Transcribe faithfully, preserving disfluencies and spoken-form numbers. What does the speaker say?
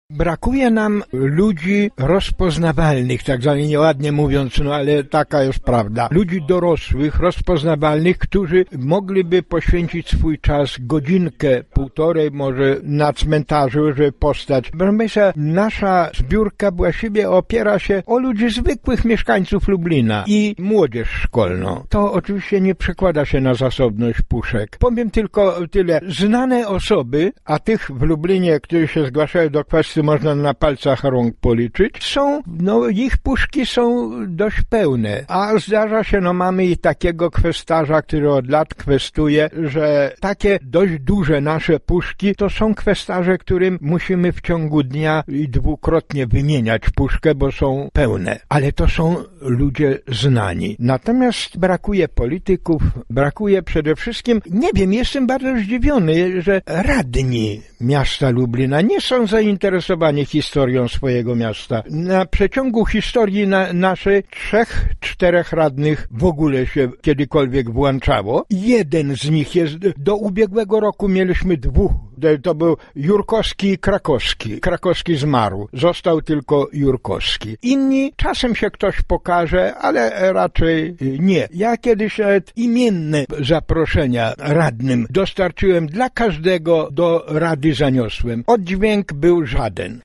Brakuje nam ludzi rozpoznawalnych, tak zwane nieładnie mówiąc, no ale taka jest prawda. Ludzi dorosłych, rozpoznawalnych, którzy mogliby poświęcić swój czas, godzinkę, półtorej może na cmentarzu, żeby postać. Proszę Państwa, nasza zbiórka właściwie opiera się o ludzi zwykłych mieszkańców Lublina i młodzież szkolną. To oczywiście nie przekłada się na zasobność puszek. Powiem tylko tyle. Znane osoby, a tych w Lublinie, którzy się zgłaszają do kwestii, można na palcach rąk policzyć, są, no ich puszki są dość pełne, a zdarza się, no mamy i takiego kwestarza, który od lat kwestuje, że takie dość duże nasze puszki to są kwestarze, którym musimy w ciągu dnia i dwukrotnie wymieniać puszkę, bo są pełne, ale to są ludzie znani. Natomiast brakuje polityków, brakuje przede wszystkim, nie wiem, jestem bardzo zdziwiony, że radni miasta Lublina nie są zainteresowani historią swojego miasta. Na przeciągu historii na, naszej trzech, czterech radnych w ogóle się kiedykolwiek włączało. Jeden z nich jest, do ubiegłego roku mieliśmy dwóch. To był Jurkowski i Krakowski. Krakowski zmarł. Został tylko Jurkowski. Inni, czasem się ktoś pokaże, ale raczej nie. Ja kiedyś nawet imienne zaproszenia radnym dostarczyłem dla każdego, do rady zaniosłem. Oddźwięk był żaden.